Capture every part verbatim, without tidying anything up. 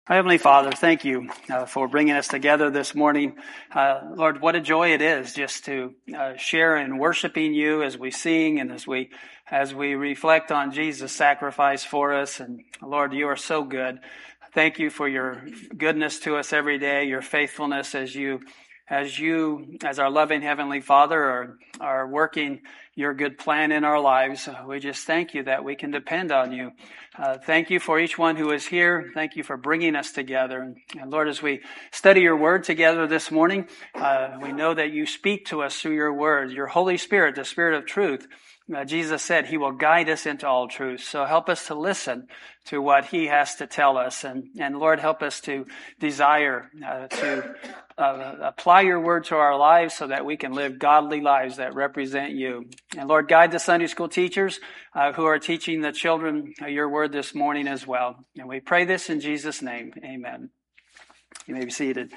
Heavenly Father, thank you uh, for bringing us together this morning. Uh, Lord, what a joy it is just to uh, share in worshiping you as we sing and as we as we reflect on Jesus' sacrifice for us. And Lord, you are so good. Thank you for your goodness to us every day, your faithfulness as you as you, as our loving Heavenly Father, are, are working your good plan in our lives. We just thank you that we can depend on you. Uh, thank you for each one who is here. Thank you for bringing us together. And, and Lord, as we study your word together this morning, uh, we know that you speak to us through your word, your Holy Spirit, the Spirit of truth. Uh, Jesus said he will guide us into all truth. So help us to listen to what he has to tell us. And, and Lord, help us to desire uh, to uh, apply your word to our lives so that we can live godly lives that represent you. And Lord, guide the Sunday school teachers uh, who are teaching the children uh, your word this morning as well. And we pray this in Jesus' name. Amen. You may be seated.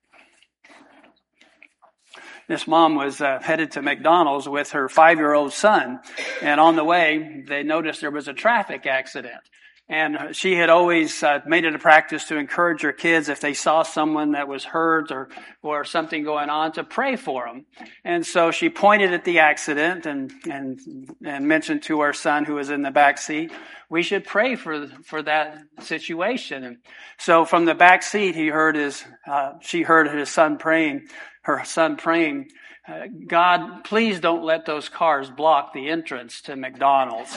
This mom was uh, headed to McDonald's with her five-year-old son, and on the way, they noticed there was a traffic accident. And she had always uh, made it a practice to encourage her kids if they saw someone that was hurt or or something going on to pray for them. And so she pointed at the accident and and and mentioned to our son who was in the back seat, we should pray for for that situation. And so from the back seat, he heard his uh, she heard his son praying. Her son praying, uh, God, please don't let those cars block the entrance to McDonald's.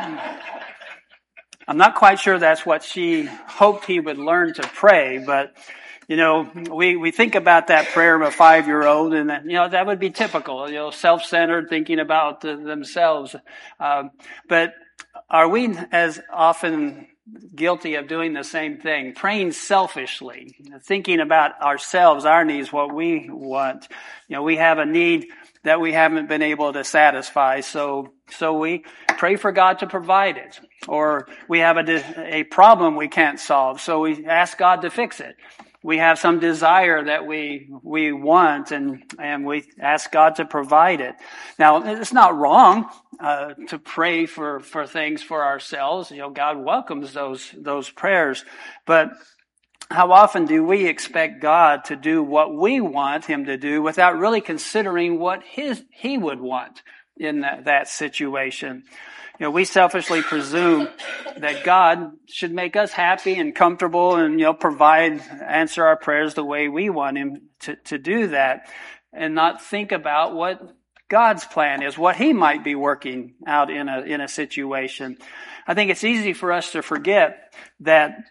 I'm not quite sure that's what she hoped he would learn to pray, but, you know, we, we think about that prayer of a five-year-old, and, that, you know, that would be typical, you know, self-centered, thinking about uh, themselves. Um, but are we as often guilty of doing the same thing, praying selfishly, thinking about ourselves, our needs, what we want? You know, we have a need that we haven't been able to satisfy, so so we pray for God to provide it. Or we have a, a problem we can't solve, so we ask God to fix it. We have some desire that we we want, and and we ask God to provide it. Now, it's not wrong uh, to pray for, for things for ourselves. You know, God welcomes those those prayers. But how often do we expect God to do what we want Him to do without really considering what His He would want in that, that situation? You know, we selfishly presume that God should make us happy and comfortable and, you know, provide, answer our prayers the way we want Him to, to do that, and not think about what God's plan is, what He might be working out in a, in a situation. I think it's easy for us to forget that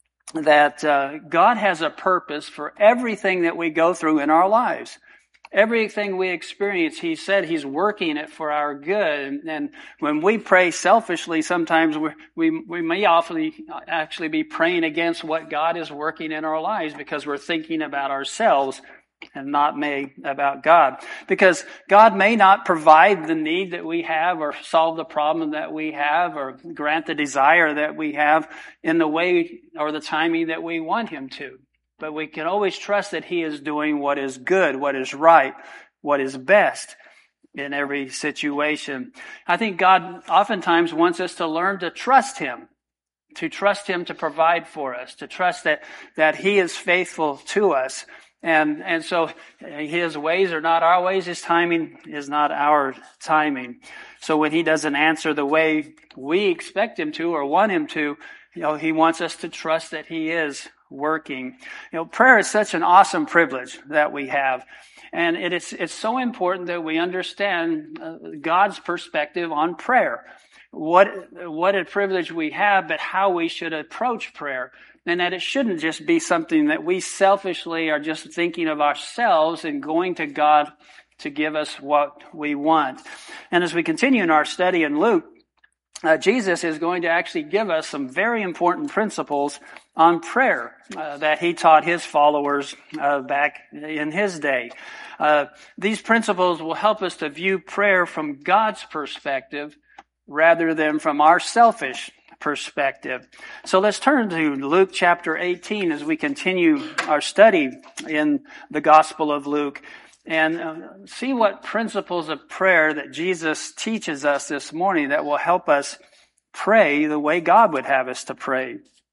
that uh, God has a purpose for everything that we go through in our lives. Everything we experience, He said He's working it for our good. And, and when we pray selfishly, sometimes we we we may awfully actually be praying against what God is working in our lives because we're thinking about ourselves and not may about God. Because God may not provide the need that we have or solve the problem that we have or grant the desire that we have in the way or the timing that we want Him to. But we can always trust that He is doing what is good, what is right, what is best in every situation. I think God oftentimes wants us to learn to trust Him, to trust Him to provide for us, to trust that, that He is faithful to us. And, and so His ways are not our ways. His timing is not our timing. So when He doesn't answer the way we expect Him to or want Him to, you know, He wants us to trust that He is working. You know, prayer is such an awesome privilege that we have. And it is, it's so important that we understand uh, God's perspective on prayer. What, what a privilege we have, but how we should approach prayer. And that it shouldn't just be something that we selfishly are just thinking of ourselves and going to God to give us what we want. And as we continue in our study in Luke, uh, Jesus is going to actually give us some very important principles on prayer uh, that He taught His followers uh, back in His day. Uh, these principles will help us to view prayer from God's perspective rather than from our selfish perspective. So let's turn to Luke chapter eighteen as we continue our study in the Gospel of Luke and uh, see what principles of prayer that Jesus teaches us this morning that will help us pray the way God would have us to pray.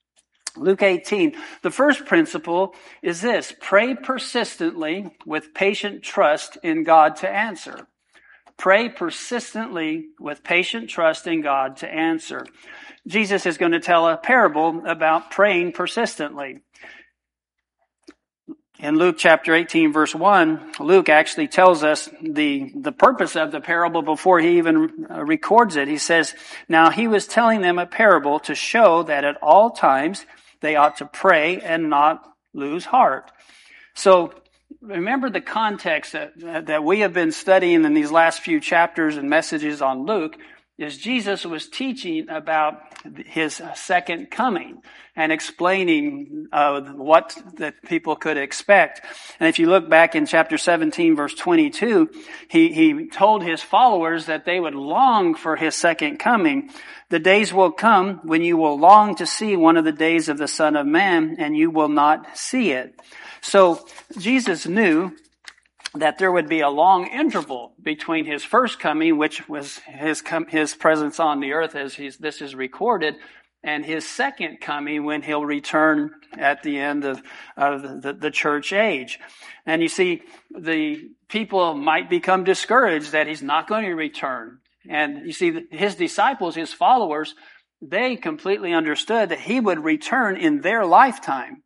Luke eighteen. The first principle is this: pray persistently with patient trust in God to answer. Pray persistently with patient trust in God to answer. Jesus is going to tell a parable about praying persistently. In Luke chapter eighteen, verse one, Luke actually tells us the, the purpose of the parable before he even records it. He says, "Now he was telling them a parable to show that at all times they ought to pray and not lose heart." So remember the context that, that we have been studying in these last few chapters and messages on Luke is Jesus was teaching about his second coming and explaining uh, what that people could expect. And if you look back in chapter seventeen, verse twenty-two, he, he told his followers that they would long for his second coming. "The days will come when you will long to see one of the days of the Son of Man, and you will not see it." So Jesus knew that there would be a long interval between his first coming, which was his com- his presence on the earth as he's, this is recorded, and his second coming when he'll return at the end of, of the, the church age. And you see, the people might become discouraged that he's not going to return. And you see, his disciples, his followers, they completely understood that he would return in their lifetime.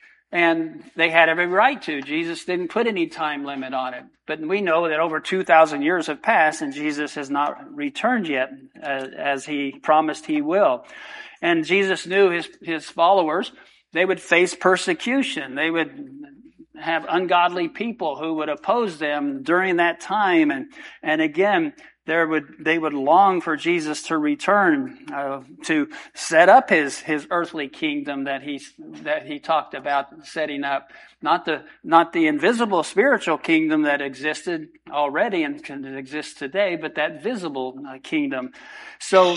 And they had every right to. Jesus didn't put any time limit on it. But we know that over two thousand years have passed and Jesus has not returned yet as, as he promised he will. And Jesus knew his, his followers, they would face persecution. They would have ungodly people who would oppose them during that time. And, and again, There would, they would long for Jesus to return, uh, to set up his, his earthly kingdom that he, that he talked about setting up. Not the, not the invisible spiritual kingdom that existed already and can exist today, but that visible uh, kingdom. So,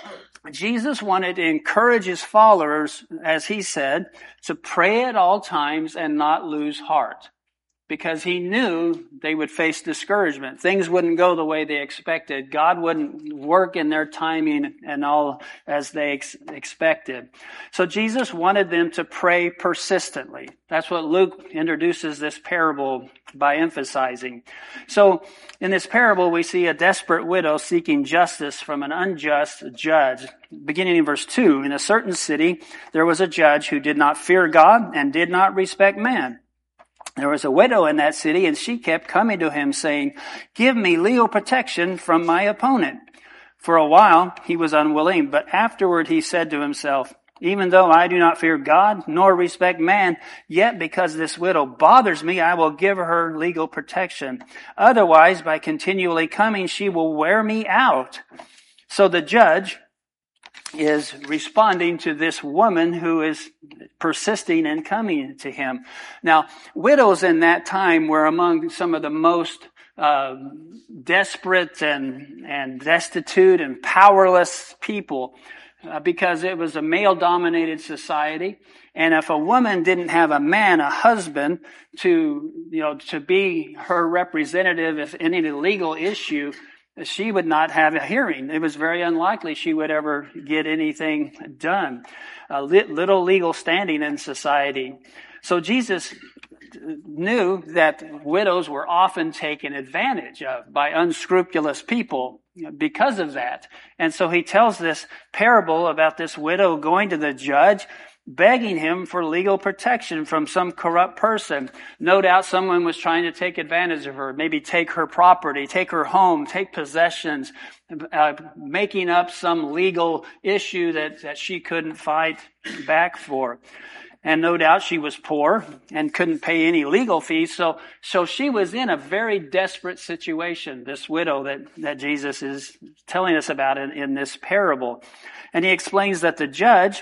Jesus wanted to encourage his followers, as he said, to pray at all times and not lose heart. Because he knew they would face discouragement. Things wouldn't go the way they expected. God wouldn't work in their timing and all as they ex- expected. So Jesus wanted them to pray persistently. That's what Luke introduces this parable by emphasizing. So in this parable, we see a desperate widow seeking justice from an unjust judge. Beginning in verse two, "In a certain city, there was a judge who did not fear God and did not respect man. There was a widow in that city, and she kept coming to him, saying, 'Give me legal protection from my opponent.' For a while he was unwilling, but afterward he said to himself, 'Even though I do not fear God nor respect man, yet because this widow bothers me, I will give her legal protection. Otherwise, by continually coming, she will wear me out.' So the judge is responding to this woman who is persisting in coming to him. Now, widows in that time were among some of the most uh, desperate and, and destitute and powerless people uh, because it was a male-dominated society. And if a woman didn't have a man, a husband, to, you know, to be her representative if any legal issue, she would not have a hearing. It was very unlikely she would ever get anything done. A little legal standing in society. So Jesus knew that widows were often taken advantage of by unscrupulous people because of that. And so he tells this parable about this widow going to the judge, begging him for legal protection from some corrupt person. No doubt someone was trying to take advantage of her, maybe take her property, take her home, take possessions, uh, making up some legal issue that, that she couldn't fight back for. And no doubt she was poor and couldn't pay any legal fees. So, so she was in a very desperate situation, this widow that, that Jesus is telling us about in, in this parable. And he explains that the judge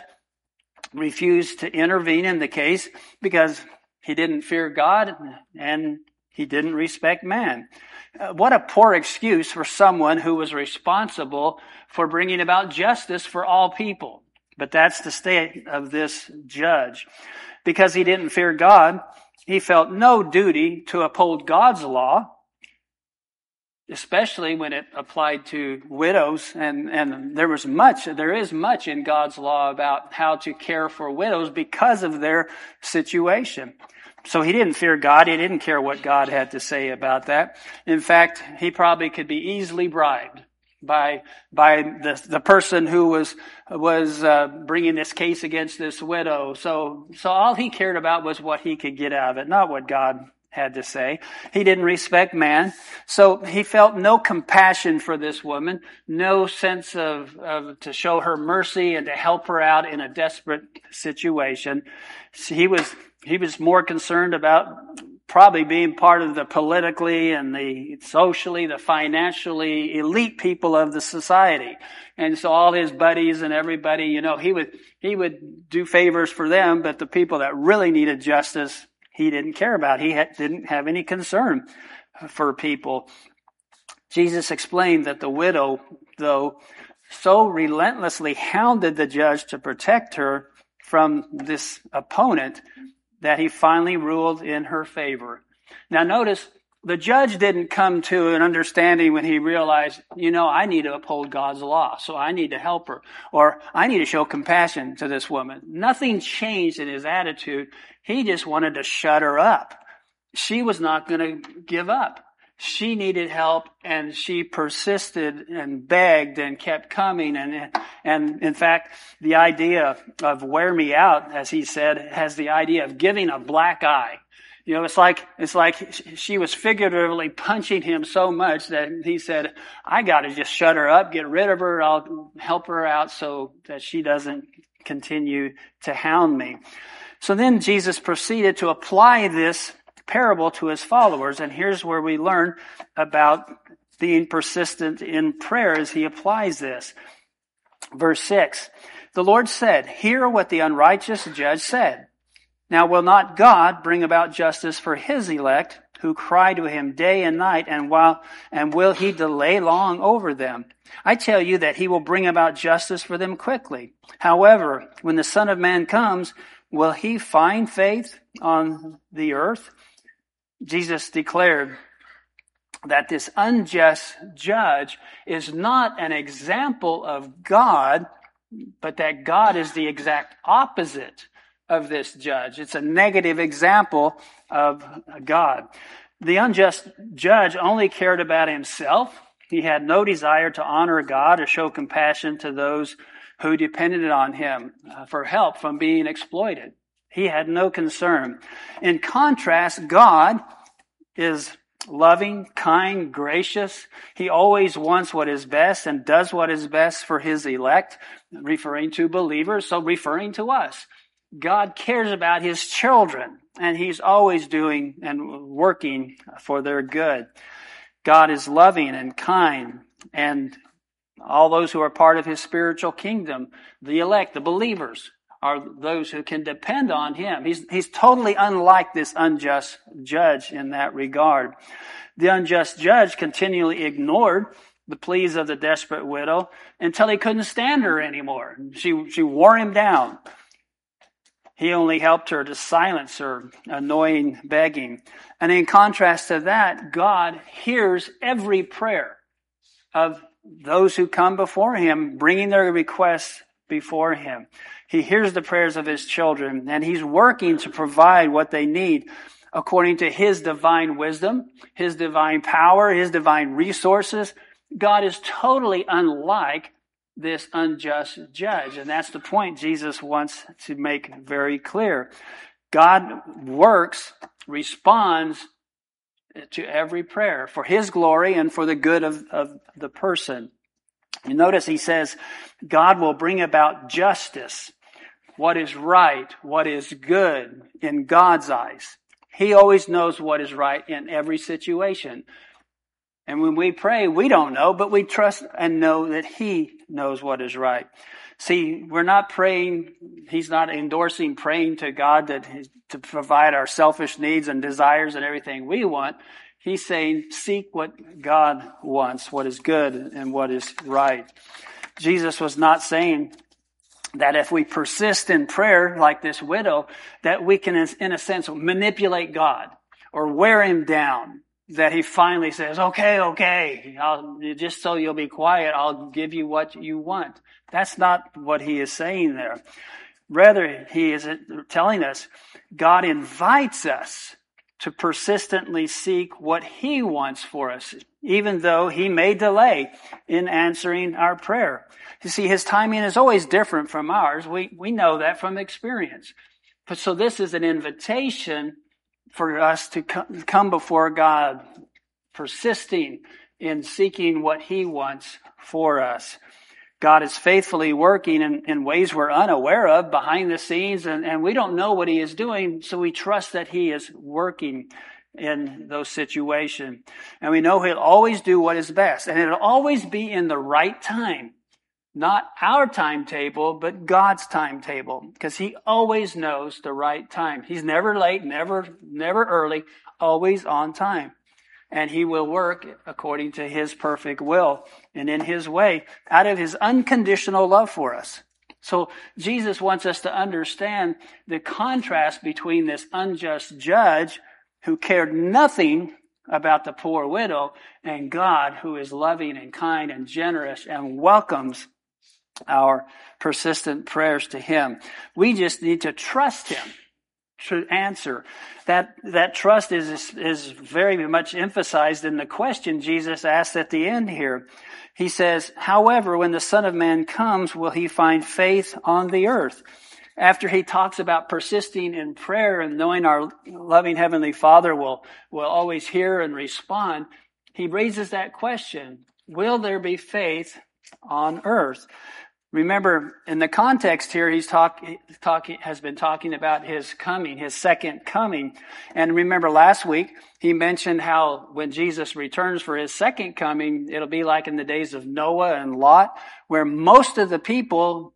refused to intervene in the case because he didn't fear God and he didn't respect man. Uh, what a poor excuse for someone who was responsible for bringing about justice for all people. But that's the state of this judge. Because he didn't fear God, he felt no duty to uphold God's law. especially when it applied to widows. And, and there was much, there is much in God's law about how to care for widows because of their situation. So he didn't fear God. He didn't care what God had to say about that. In fact, he probably could be easily bribed by by the the person who was was uh, bringing this case against this widow. So so all he cared about was what he could get out of it, not what God had to say. He didn't respect man. So he felt no compassion for this woman, no sense of, of to show her mercy and to help her out in a desperate situation. So he was He was more concerned about probably being part of the politically and the socially, the financially elite people of the society. And so all his buddies and everybody, you know, he would, he would do favors for them, but the people that really needed justice, he didn't care about. He had, didn't have any concern for people. Jesus explained that the widow, though, so relentlessly hounded the judge to protect her from this opponent that he finally ruled in her favor. Now notice, the judge didn't come to an understanding when he realized, you know, I need to uphold God's law, so I need to help her, or I need to show compassion to this woman. Nothing changed in his attitude. He just wanted to shut her up. She was not going to give up. She needed help, and she persisted and begged and kept coming. And, and in fact, the idea of wear me out, as he said, has the idea of giving a black eye. You know, it's like, it's like she was figuratively punching him so much that he said, I got to just shut her up, get rid of her. I'll help her out so that she doesn't continue to hound me. So then Jesus proceeded to apply this parable to his followers, and here's where we learn about being persistent in prayer as he applies this. Verse six, the Lord said, hear what the unrighteous judge said. Now will not God bring about justice for his elect, who cry to him day and night, and while and will he delay long over them? I tell you that he will bring about justice for them quickly. However, when the Son of Man comes, will he find faith on the earth? Jesus declared that this unjust judge is not an example of God, but that God is the exact opposite of this judge. It's a negative example of God. The unjust judge only cared about himself. He had no desire to honor God or show compassion to those who depended on him for help from being exploited. He had no concern. In contrast, God is loving, kind, gracious. He always wants what is best and does what is best for his elect, referring to believers, so referring to us. God cares about his children, and he's always doing and working for their good. God is loving and kind, and all those who are part of his spiritual kingdom, the elect, the believers, are those who can depend on him. He's, he's totally unlike this unjust judge in that regard. The unjust judge continually ignored the pleas of the desperate widow until he couldn't stand her anymore. She, she wore him down. He only helped her to silence her annoying begging. And in contrast to that, God hears every prayer of those who come before him, bringing their requests before him. He hears the prayers of his children, and he's working to provide what they need according to his divine wisdom, his divine power, his divine resources. God is totally unlike this unjust judge, and that's the point Jesus wants to make very clear. God works, responds to every prayer for his glory and for the good of, of the person. You notice he says, God will bring about justice, what is right, what is good in God's eyes. He always knows what is right in every situation. And when we pray, we don't know, but we trust and know that he knows what is right. See, we're not praying, he's not endorsing praying to God that to provide our selfish needs and desires and everything we want. He's saying, seek what God wants, what is good and what is right. Jesus was not saying that if we persist in prayer like this widow, that we can, in a sense, manipulate God or wear him down that he finally says, okay, okay, I'll, just so you'll be quiet, I'll give you what you want. That's not what he is saying there. Rather, he is telling us God invites us to persistently seek what he wants for us, even though he may delay in answering our prayer. You see, his timing is always different from ours. We, we know that from experience. But so this is an invitation for us to come before God, persisting in seeking what he wants for us. God is faithfully working in, in ways we're unaware of behind the scenes, and, and we don't know what he is doing, so we trust that he is working in those situations. And we know he'll always do what is best, and it'll always be in the right time. Not our timetable, but God's timetable, because he always knows the right time. He's never late, never, never early, always on time. And he will work according to his perfect will and in his way, out of his unconditional love for us. So Jesus wants us to understand the contrast between this unjust judge who cared nothing about the poor widow and God who is loving and kind and generous and welcomes our persistent prayers to him. We just need to trust him to answer. That that trust is is very much emphasized in the question Jesus asked at the end here. He says, however, when the Son of Man comes, will he find faith on the earth? After he talks about persisting in prayer and knowing our loving Heavenly Father will, will always hear and respond, he raises that question, will there be faith on earth? Remember, in the context here, he's talk, talking, has been talking about his coming, his second coming. And remember last week, he mentioned how when Jesus returns for his second coming, it'll be like in the days of Noah and Lot, where most of the people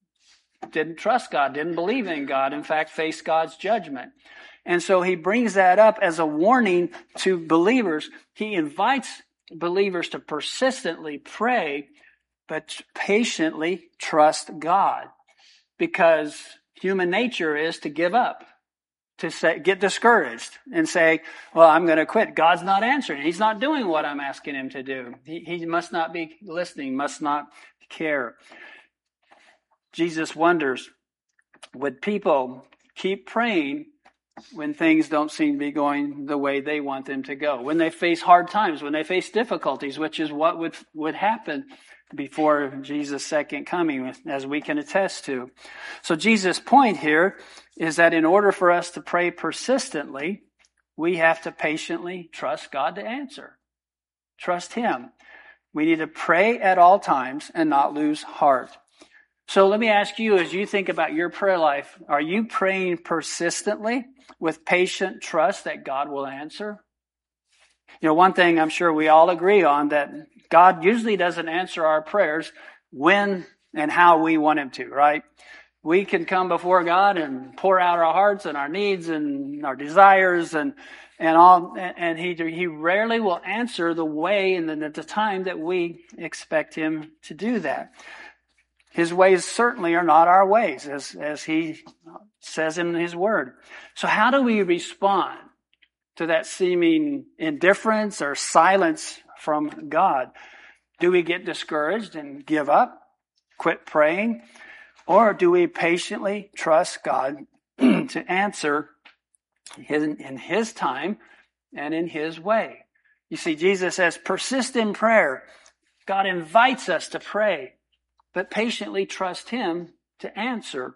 didn't trust God, didn't believe in God, in fact, faced God's judgment. And so he brings that up as a warning to believers. He invites believers to persistently pray, but patiently trust God, because human nature is to give up, to say, get discouraged and say, well, I'm going to quit. God's not answering. He's not doing what I'm asking him to do. He, he must not be listening, must not care. Jesus wonders, would people keep praying when things don't seem to be going the way they want them to go? When they face hard times, when they face difficulties, which is what would, would happen before Jesus' second coming, as we can attest to. So Jesus' point here is that in order for us to pray persistently, we have to patiently trust God to answer. Trust him. We need to pray at all times and not lose heart. So let me ask you, as you think about your prayer life, are you praying persistently with patient trust that God will answer? You know, one thing I'm sure we all agree on, that God usually doesn't answer our prayers when and how we want him to, right? We can come before God and pour out our hearts and our needs and our desires and and all, and he he rarely will answer the way and at the time that we expect him to do that. His ways certainly are not our ways, as as he says in his word. So how do we respond to that seeming indifference or silence from God? Do we get discouraged and give up, quit praying? Or do we patiently trust God to answer in his time and in his way? You see, Jesus says, persist in prayer. God invites us to pray, but patiently trust him to answer.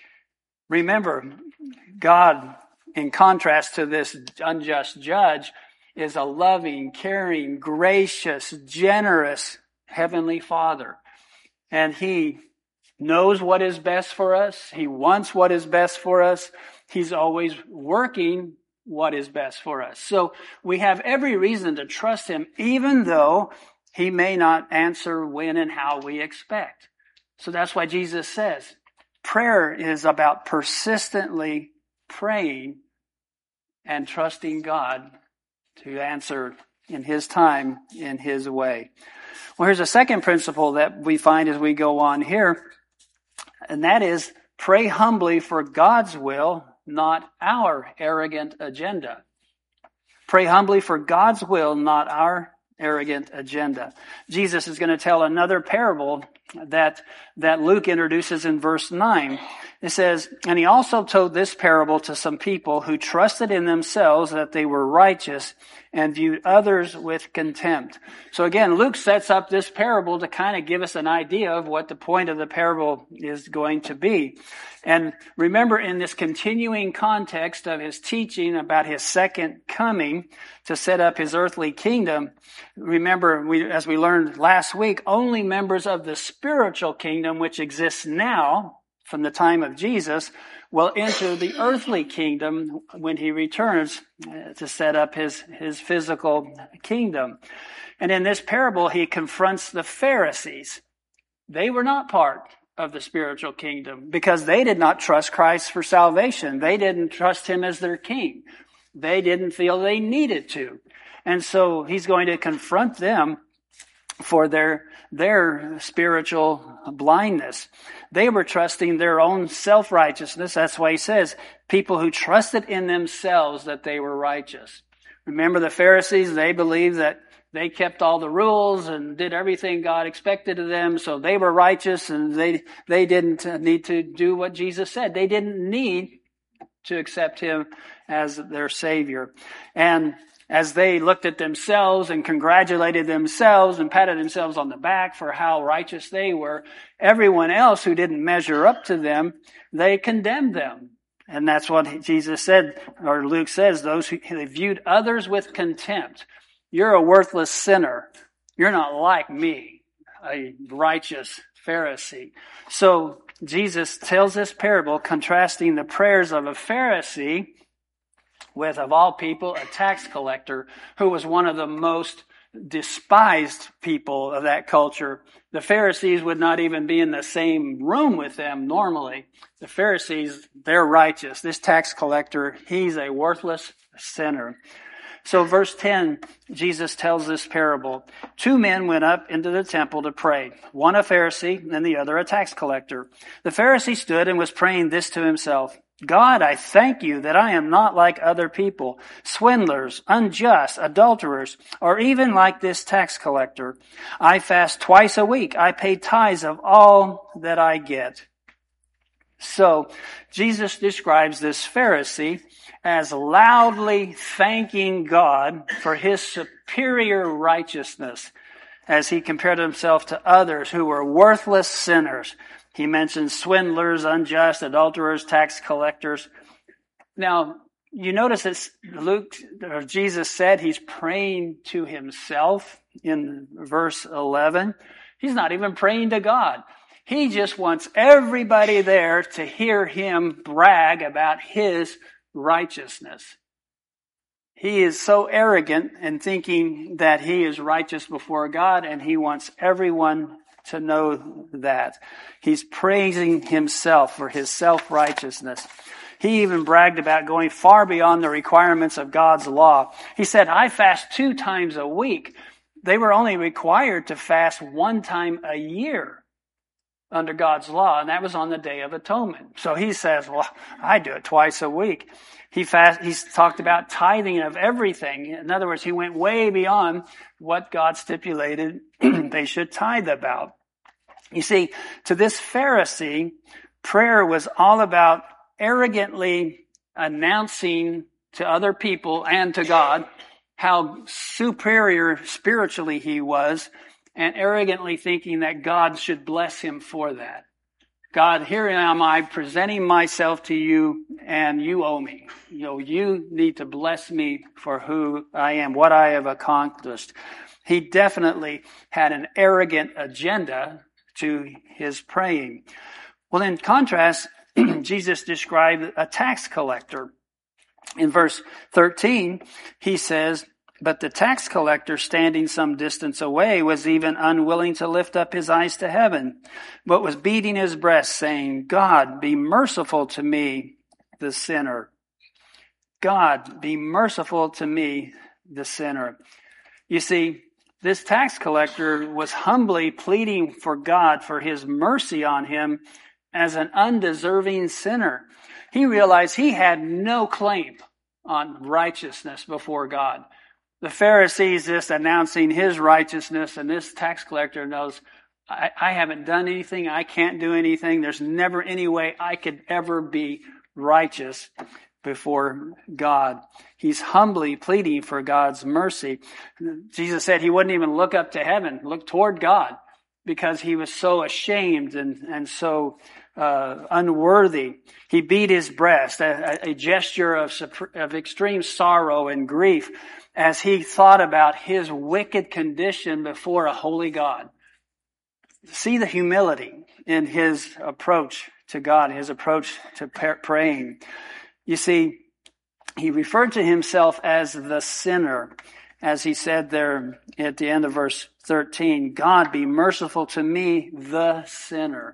Remember, God, in contrast to this unjust judge, is a loving, caring, gracious, generous Heavenly Father. And he knows what is best for us. He wants what is best for us. He's always working what is best for us. So we have every reason to trust him, even though he may not answer when and how we expect. So that's why Jesus says, prayer is about persistently praying and trusting God to answer in his time, in his way. Well, here's a second principle that we find as we go on here, and that is pray humbly for God's will, not our arrogant agenda. Pray humbly for God's will, not our arrogant agenda. Jesus is going to tell another parable that that Luke introduces in verse nine. It says, and he also told this parable to some people who trusted in themselves that they were righteous and viewed others with contempt. So again, Luke sets up this parable to kind of give us an idea of what the point of the parable is going to be. And remember, in this continuing context of his teaching about his second coming to set up his earthly kingdom, remember, we, as we learned last week, only members of the spiritual kingdom, which exists now from the time of Jesus, will enter the earthly kingdom when he returns to set up his, his physical kingdom. And in this parable, he confronts the Pharisees. They were not part of the spiritual kingdom because they did not trust Christ for salvation. They didn't trust him as their king. They didn't feel they needed to. And so he's going to confront them for their their spiritual blindness. They were trusting their own self-righteousness. That's why he says, people who trusted in themselves that they were righteous. Remember the Pharisees, they believed that they kept all the rules and did everything God expected of them, so they were righteous and they they didn't need to do what Jesus said. They didn't need to accept him as their Savior. And as they looked at themselves and congratulated themselves and patted themselves on the back for how righteous they were, everyone else who didn't measure up to them, they condemned them. And that's what Jesus said, or Luke says, those who they viewed others with contempt. You're a worthless sinner. You're not like me, a righteous Pharisee. So Jesus tells this parable contrasting the prayers of a Pharisee with, of all people, a tax collector who was one of the most despised people of that culture. The Pharisees would not even be in the same room with them normally. The Pharisees, they're righteous. This tax collector, he's a worthless sinner. So verse ten, Jesus tells this parable. Two men went up into the temple to pray, one a Pharisee and the other a tax collector. The Pharisee stood and was praying this to himself: God, I thank you that I am not like other people, swindlers, unjust, adulterers, or even like this tax collector. I fast twice a week. I pay tithes of all that I get. So Jesus describes this Pharisee as loudly thanking God for his superior righteousness as he compared himself to others who were worthless sinners. He mentions swindlers, unjust, adulterers, tax collectors. Now, you notice that Luke, or Jesus said he's praying to himself in verse eleven. He's not even praying to God. He just wants everybody there to hear him brag about his righteousness. He is so arrogant in thinking that he is righteous before God, and he wants everyone to know that. He's praising himself for his self-righteousness. He even bragged about going far beyond the requirements of God's law. He said, I fast two times a week. They were only required to fast one time a year under God's law, and that was on the Day of Atonement. So he says, well, I do it twice a week. He fast, he's talked about tithing of everything. In other words, he went way beyond what God stipulated they should tithe about. You see, to this Pharisee, prayer was all about arrogantly announcing to other people and to God how superior spiritually he was, and arrogantly thinking that God should bless him for that. God, here am I presenting myself to you, and you owe me. You know, you need to bless me for who I am, what I have accomplished. He definitely had an arrogant agenda to his praying. Well, in contrast, Jesus described a tax collector. In verse thirteen, he says, but the tax collector, standing some distance away, was even unwilling to lift up his eyes to heaven, but was beating his breast, saying, God, be merciful to me, the sinner. God, be merciful to me, the sinner. You see, this tax collector was humbly pleading for God for his mercy on him as an undeserving sinner. He realized he had no claim on righteousness before God. The Pharisees just announcing his righteousness, and this tax collector knows, I, I haven't done anything, I can't do anything, there's never any way I could ever be righteous before God. He's humbly pleading for God's mercy. Jesus said he wouldn't even look up to heaven, look toward God, because he was so ashamed and, and so uh, unworthy. He beat his breast, a, a gesture of, of extreme sorrow and grief as he thought about his wicked condition before a holy God. See the humility in his approach to God, his approach to praying. You see, he referred to himself as the sinner, as he said there at the end of verse thirteen, God, be merciful to me, the sinner.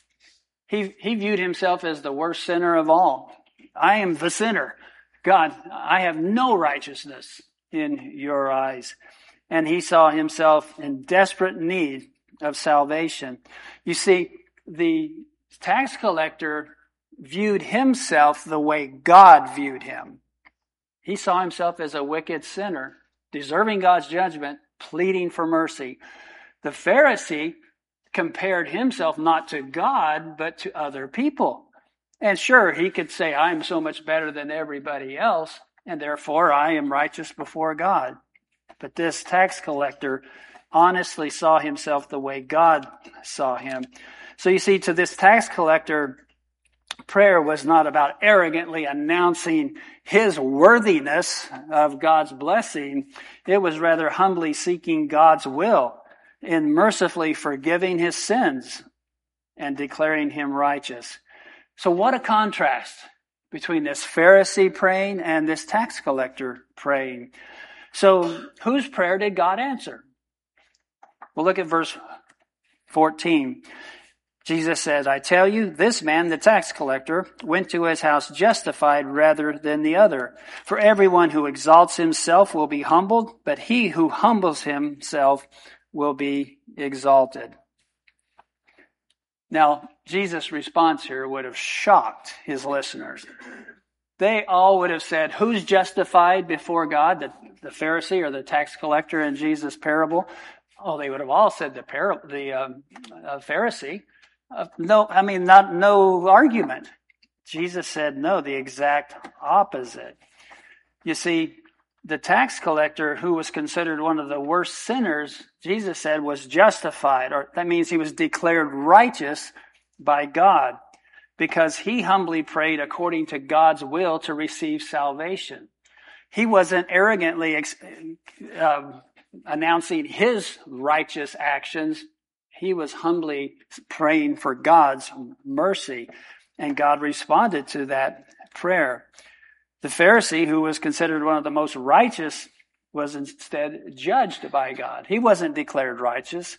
He, he viewed himself as the worst sinner of all. I am the sinner. God, I have no righteousness in your eyes. And he saw himself in desperate need of salvation. You see, the tax collector viewed himself the way God viewed him. He saw himself as a wicked sinner, deserving God's judgment, pleading for mercy. The Pharisee compared himself not to God, but to other people. And sure, he could say, I'm so much better than everybody else, and therefore I am righteous before God. But this tax collector honestly saw himself the way God saw him. So you see, to this tax collector, prayer was not about arrogantly announcing his worthiness of God's blessing. It was rather humbly seeking God's will in mercifully forgiving his sins and declaring him righteous. So what a contrast between this Pharisee praying and this tax collector praying. So whose prayer did God answer? Well, look at verse fourteen. Jesus says, I tell you, this man, the tax collector, went to his house justified rather than the other. For everyone who exalts himself will be humbled, but he who humbles himself will be exalted. Now, Jesus' response here would have shocked his listeners. They all would have said, who's justified before God, the, the Pharisee or the tax collector in Jesus' parable? Oh, they would have all said the, par- the um, uh, Pharisee. Uh, no, I mean, not no argument. Jesus said no, the exact opposite. You see, the tax collector, who was considered one of the worst sinners, Jesus said was justified, or that means he was declared righteous by God because he humbly prayed according to God's will to receive salvation. He wasn't arrogantly uh, announcing his righteous actions. He was humbly praying for God's mercy, and God responded to that prayer. The Pharisee, who was considered one of the most righteous, was instead judged by God. He wasn't declared righteous.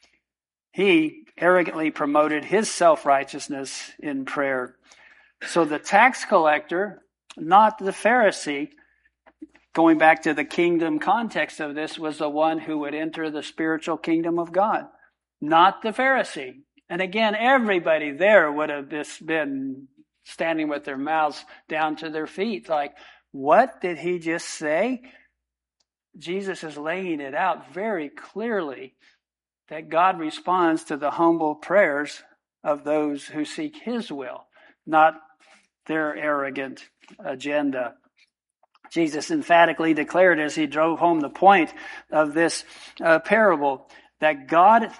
He arrogantly promoted his self-righteousness in prayer. So the tax collector, not the Pharisee, going back to the kingdom context of this, was the one who would enter the spiritual kingdom of God. Not the Pharisee. And again, everybody there would have just been standing with their mouths down to their feet. Like, what did he just say? Jesus is laying it out very clearly that God responds to the humble prayers of those who seek his will, not their arrogant agenda. Jesus emphatically declared as he drove home the point of this uh, parable that God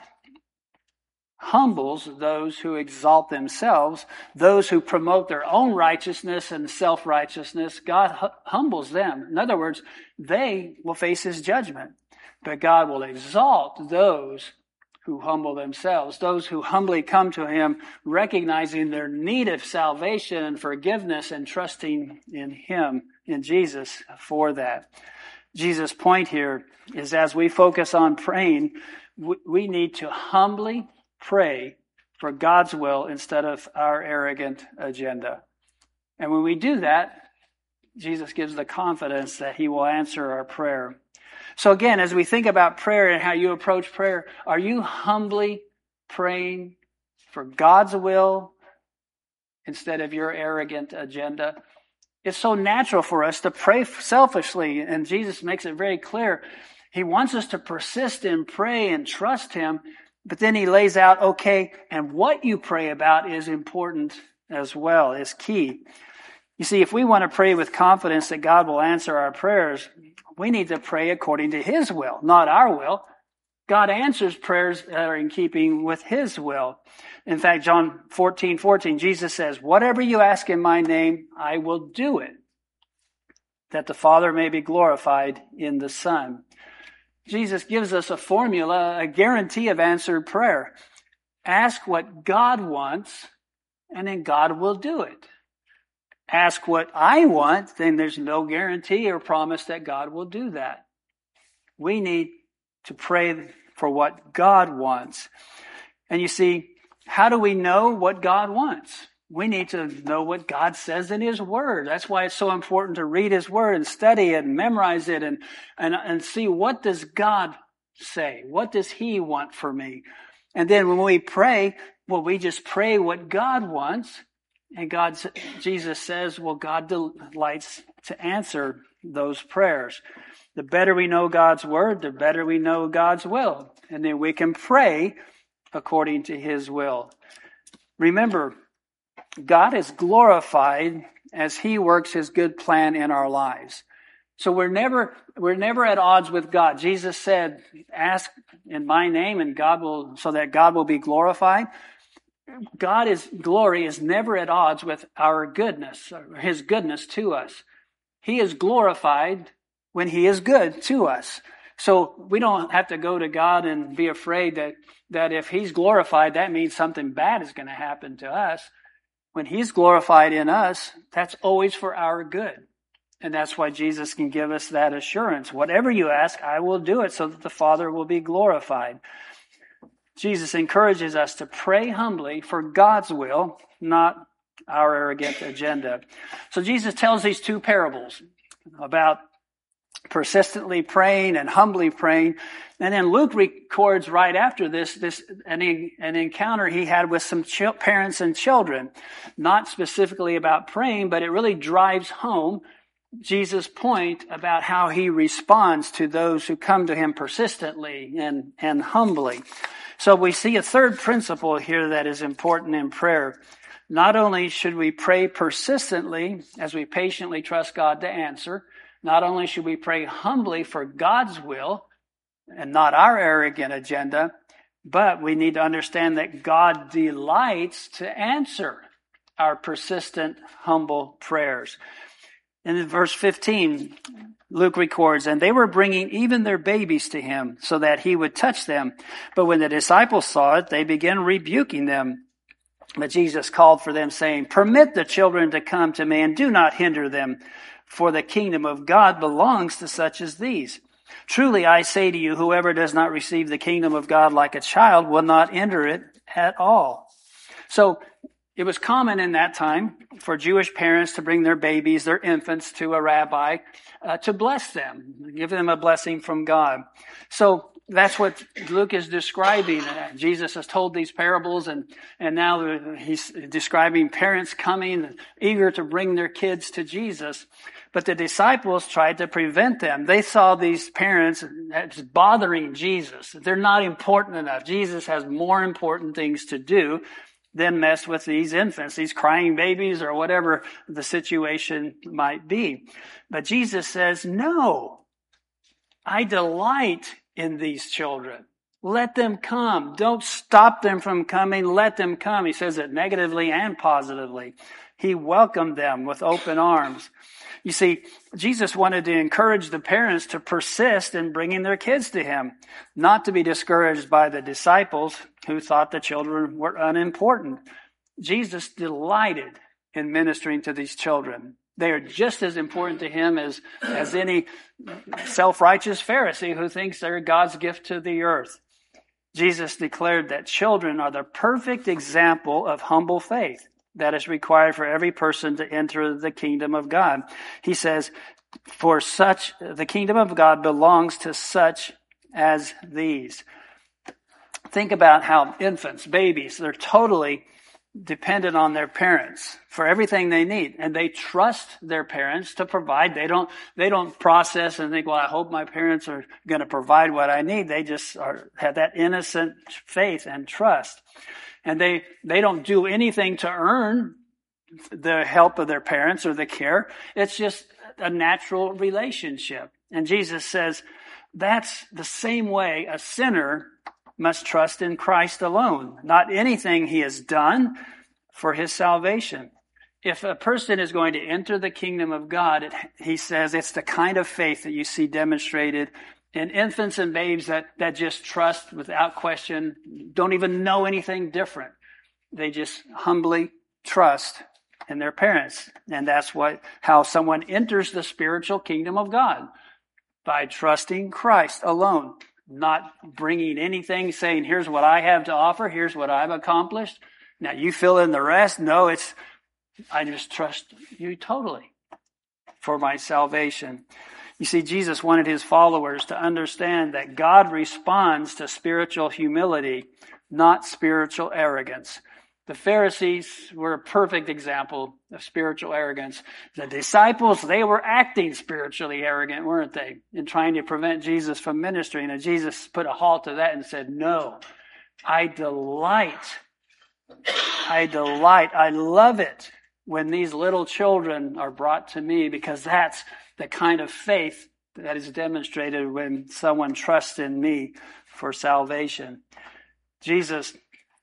humbles those who exalt themselves, those who promote their own righteousness and self-righteousness. God hu- humbles them. In other words, they will face his judgment, but God will exalt those who humble themselves, those who humbly come to him, recognizing their need of salvation and forgiveness and trusting in him, in Jesus, for that. Jesus' point here is as we focus on praying, we need to humbly pray for God's will instead of our arrogant agenda. And when we do that, Jesus gives the confidence that he will answer our prayer. So again, as we think about prayer and how you approach prayer, are you humbly praying for God's will instead of your arrogant agenda? It's so natural for us to pray selfishly, and Jesus makes it very clear. He wants us to persist in pray and trust him, but then he lays out, okay, and what you pray about is important as well, is key. You see, if we want to pray with confidence that God will answer our prayers, we need to pray according to his will, not our will. God answers prayers that are in keeping with his will. In fact, John fourteen fourteen, Jesus says, whatever you ask in my name, I will do it, that the Father may be glorified in the Son. Jesus gives us a formula, a guarantee of answered prayer. Ask what God wants, and then God will do it. Ask what I want, then there's no guarantee or promise that God will do that. We need to pray for what God wants. And you see, how do we know what God wants? We need to know what God says in his word. That's why it's so important to read his word and study it and memorize it and, and, and see, what does God say? What does he want for me? And then when we pray, well, we just pray what God wants. And God, Jesus says, well, God delights to answer those prayers. The better we know God's word, the better we know God's will. And then we can pray according to his will. Remember, God is glorified as he works his good plan in our lives. So we're never, we're never at odds with God. Jesus said, ask in my name and God will, so that God will be glorified. God is, glory is never at odds with our goodness, his goodness to us. He is glorified when he is good to us. So we don't have to go to God and be afraid that, that if he's glorified, that means something bad is going to happen to us. When he's glorified in us, that's always for our good. And that's why Jesus can give us that assurance. Whatever you ask, I will do it so that the Father will be glorified. Jesus encourages us to pray humbly for God's will, not our arrogant agenda. So Jesus tells these two parables about persistently praying and humbly praying. And then Luke records right after this, this an, an encounter he had with some ch- parents and children. Not specifically about praying, but it really drives home Jesus' point about how he responds to those who come to him persistently and, and humbly. So we see a third principle here that is important in prayer. Not only should we pray persistently as we patiently trust God to answer, not only should we pray humbly for God's will and not our arrogant agenda, but we need to understand that God delights to answer our persistent, humble prayers. And in verse fifteen, Luke records, and they were bringing even their babies to him so that he would touch them. But when the disciples saw it, they began rebuking them. But Jesus called for them, saying, permit the children to come to me and do not hinder them, for the kingdom of God belongs to such as these. Truly, I say to you, whoever does not receive the kingdom of God like a child will not enter it at all. So it was common in that time for Jewish parents to bring their babies, their infants, to a rabbi uh, to bless them, give them a blessing from God. So that's what Luke is describing. Uh, Jesus has told these parables, and, and now he's describing parents coming, eager to bring their kids to Jesus. But the disciples tried to prevent them. They saw these parents as bothering Jesus. They're not important enough. Jesus has more important things to do than mess with these infants, these crying babies, or whatever the situation might be. But Jesus says, no, I delight in these children. Let them come. Don't stop them from coming. Let them come. He says it negatively and positively. He welcomed them with open arms. You see, Jesus wanted to encourage the parents to persist in bringing their kids to him, not to be discouraged by the disciples who thought the children were unimportant. Jesus delighted in ministering to these children. They are just as important to him as, as any self-righteous Pharisee who thinks they're God's gift to the earth. Jesus declared that children are the perfect example of humble faith that is required for every person to enter the kingdom of God. He says, for such, the kingdom of God belongs to such as these. Think about how infants, babies, they're totally dependent on their parents for everything they need, and they trust their parents to provide. They don't, they don't process and think, well, I hope my parents are going to provide what I need. They just are, have that innocent faith and trust. And they, they don't do anything to earn the help of their parents or the care. It's just a natural relationship. And Jesus says that's the same way a sinner must trust in Christ alone, not anything he has done for his salvation. If a person is going to enter the kingdom of God, it, he says it's the kind of faith that you see demonstrated in infants and babes that, that just trust without question, don't even know anything different. They just humbly trust in their parents. And that's what how someone enters the spiritual kingdom of God, by trusting Christ alone, not bringing anything, saying, here's what I have to offer, here's what I've accomplished. Now you fill in the rest. No, it's, I just trust you totally for my salvation. You see, Jesus wanted his followers to understand that God responds to spiritual humility, not spiritual arrogance. The Pharisees were a perfect example of spiritual arrogance. The disciples, they were acting spiritually arrogant, weren't they? In trying to prevent Jesus from ministering. And Jesus put a halt to that and said, no, I delight, I delight, I love it when these little children are brought to me, because that's the kind of faith that is demonstrated when someone trusts in me for salvation. Jesus'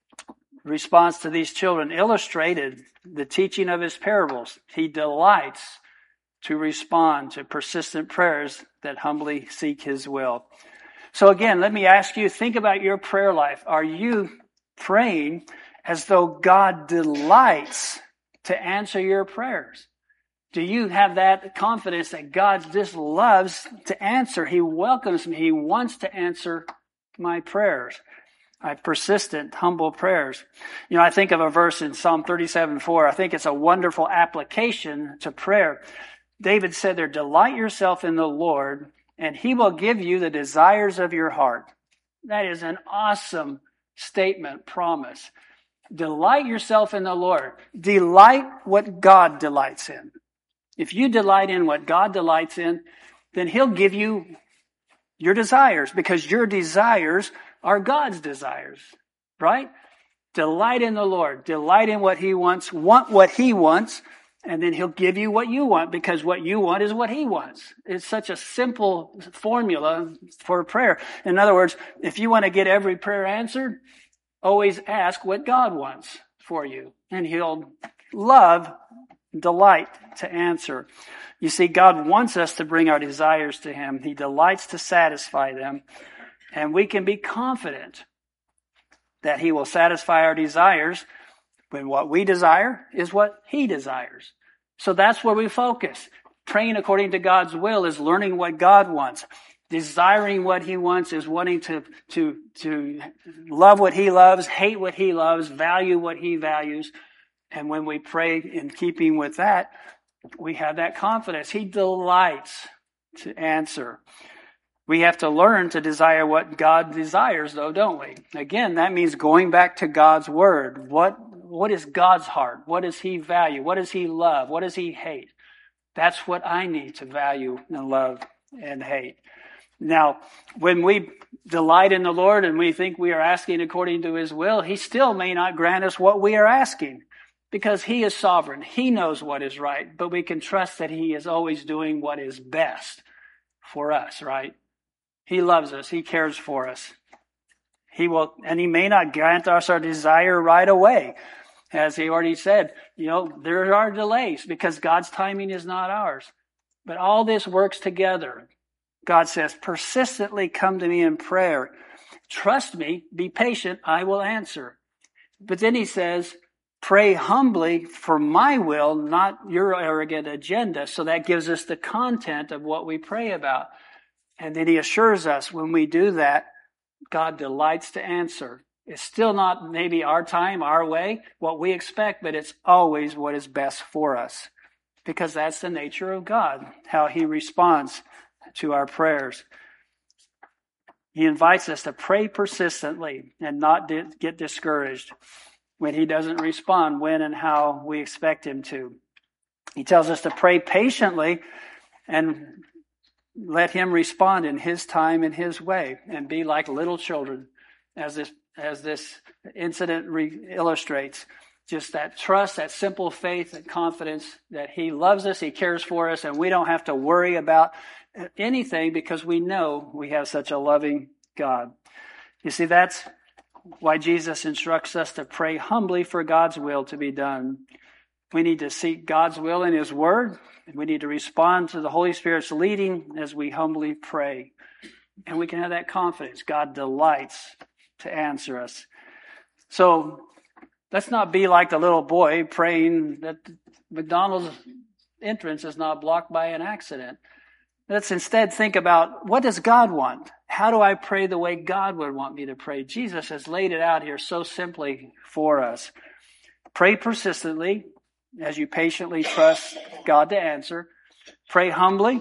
response to these children illustrated the teaching of his parables. He delights to respond to persistent prayers that humbly seek his will. So again, let me ask you, think about your prayer life. Are you praying as though God delights to answer your prayers? Do you have that confidence that God just loves to answer? He welcomes me. He wants to answer my prayers. My persistent, humble prayers. You know, I think of a verse in Psalm thirty-seven four. I think it's a wonderful application to prayer. David said there, delight yourself in the Lord, and he will give you the desires of your heart. That is an awesome statement, promise. Delight yourself in the Lord. Delight what God delights in. If you delight in what God delights in, then he'll give you your desires, because your desires are God's desires, right? Delight in the Lord. Delight in what he wants. Want what he wants, and then he'll give you what you want, because what you want is what he wants. It's such a simple formula for prayer. In other words, if you want to get every prayer answered, always ask what God wants for you, and he'll love, delight to answer. You see, God wants us to bring our desires to him. He delights to satisfy them. And we can be confident that he will satisfy our desires when what we desire is what he desires. So that's where we focus. Praying according to God's will is learning what God wants. Desiring what he wants is wanting to, to, to love what he loves, hate what he loves, value what he values. And when we pray in keeping with that, we have that confidence. He delights to answer. We have to learn to desire what God desires, though, don't we? Again, that means going back to God's word. What, what is God's heart? What does he value? What does he love? What does he hate? That's what I need to value and love and hate. Now, when we delight in the Lord and we think we are asking according to his will, he still may not grant us what we are asking, because he is sovereign. He knows what is right, but we can trust that he is always doing what is best for us, right? He loves us. He cares for us. He will, and he may not grant us our desire right away. As he already said, you know, there are delays because God's timing is not ours. But all this works together. God says, persistently come to me in prayer. Trust me, be patient, I will answer. But then he says, pray humbly for my will, not your arrogant agenda. So that gives us the content of what we pray about. And then he assures us when we do that, God delights to answer. It's still not maybe our time, our way, what we expect, but it's always what is best for us. Because that's the nature of God, how he responds to our prayers. He invites us to pray persistently and not get discouraged. when he doesn't respond when and how we expect him to. He tells us to pray patiently and let him respond in his time and his way, and be like little children, as this as this incident re- illustrates. Just that trust, that simple faith and confidence that he loves us, he cares for us, and we don't have to worry about anything because we know we have such a loving God. You see, that's why Jesus instructs us to pray humbly for God's will to be done. We need to seek God's will in his word, and we need to respond to the Holy Spirit's leading as we humbly pray. And we can have that confidence. God delights to answer us. So let's not be like the little boy praying that McDonald's entrance is not blocked by an accident. Let's instead think about, what does God want? How do I pray the way God would want me to pray? Jesus has laid it out here so simply for us. Pray persistently as you patiently trust God to answer. Pray humbly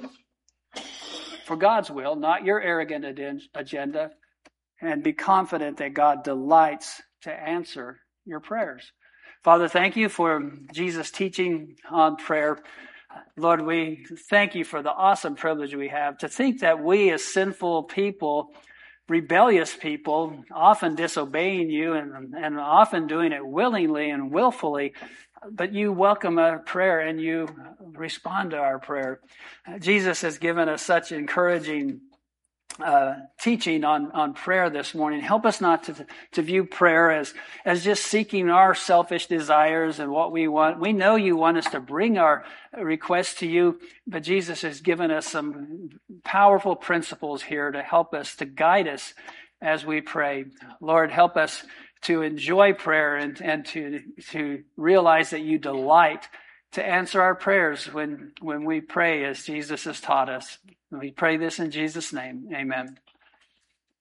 for God's will, not your arrogant agenda, and be confident that God delights to answer your prayers. Father, thank you for Jesus' teaching on prayer. Lord, we thank you for the awesome privilege we have to think that we as sinful people, rebellious people, often disobeying you and, and often doing it willingly and willfully, but you welcome our prayer and you respond to our prayer. Jesus has given us such encouraging uh, teaching on, on prayer this morning. Help us not to, to view prayer as, as just seeking our selfish desires and what we want. We know you want us to bring our requests to you, but Jesus has given us some powerful principles here to help us, to guide us as we pray. Lord, help us to enjoy prayer and, and to, to realize that you delight to answer our prayers when, when we pray as Jesus has taught us. We pray this in Jesus' name. Amen.